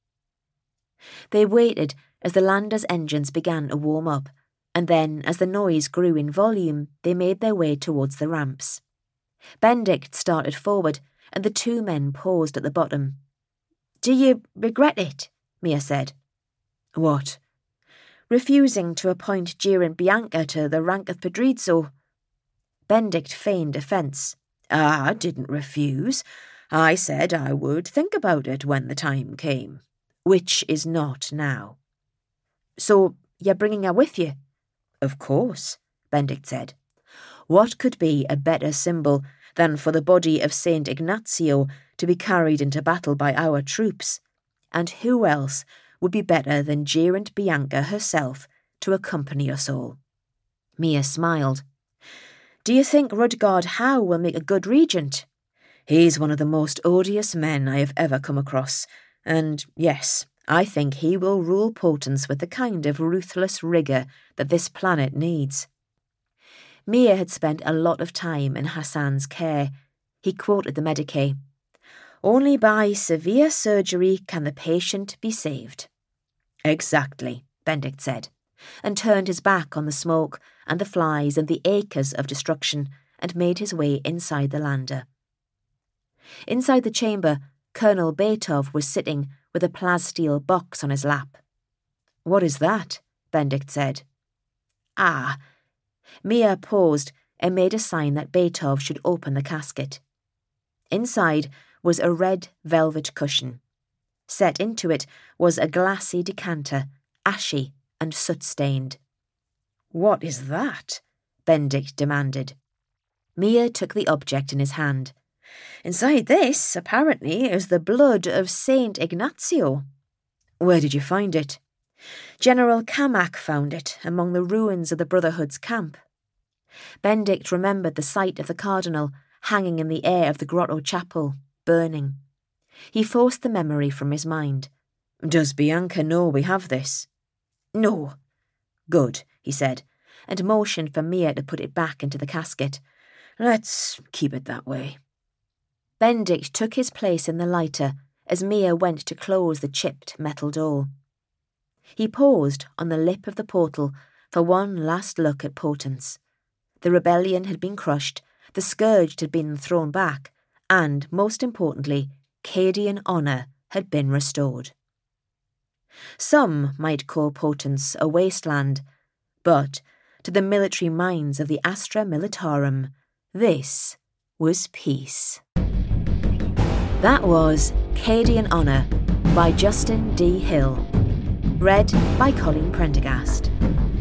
They waited as the lander's engines began to warm up, and then, as the noise grew in volume, they made their way towards the ramps. Benedict started forward, and the two men paused at the bottom. "Do you regret it?" Mia said. "What?" "Refusing to appoint Geraint Bianca to the rank of Pedrizzo." Benedict feigned offence. "I didn't refuse. I said I would think about it when the time came, which is not now." "So you're bringing her with you?" "Of course," Benedict said. "What could be a better symbol than for the body of Saint Ignazio to be carried into battle by our troops? And who else would be better than Geraint Bianca herself to accompany us all?" Mia smiled. "Do you think Rudgard Howe will make a good regent?" "He's one of the most odious men I have ever come across, and yes, I think he will rule Potence with the kind of ruthless rigour that this planet needs." Mia had spent a lot of time in Hassan's care. He quoted the Medicae. "Only by severe surgery can the patient be saved." "Exactly," Benedict said, and turned his back on the smoke and the flies and the acres of destruction and made his way inside the lander. Inside the chamber, Colonel Beetov was sitting with a plasteel box on his lap. "What is that?" Benedict said. "Ah." Mia paused and made a sign that Beetov should open the casket. Inside was a red velvet cushion. Set into it was a glassy decanter, ashy and soot-stained. "What is that?" Benedict demanded. Mia took the object in his hand. "Inside this, apparently, is the blood of Saint Ignazio." "Where did you find it?" "General Kamak found it among the ruins of the Brotherhood's camp." Benedict remembered the sight of the cardinal hanging in the air of the grotto chapel, burning. He forced the memory from his mind. "Does Bianca know we have this?" "No." "Good," he said, and motioned for Mia to put it back into the casket. "Let's keep it that way." Benedict took his place in the lighter as Mia went to close the chipped metal door. He paused on the lip of the portal for one last look at Potence. The rebellion had been crushed, the scourge had been thrown back, and, most importantly, Cadian honour had been restored. Some might call Potence a wasteland, but, to the military minds of the Astra Militarum, this was peace. That was Cadian Honour by Justin D. Hill. Read by Colleen Prendergast.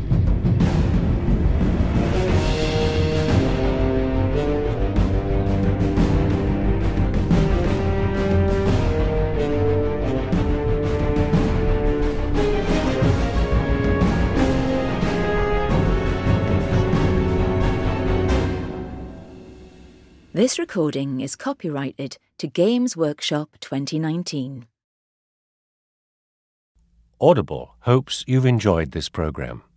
This recording is copyrighted to Games Workshop 2019. Audible hopes you've enjoyed this program.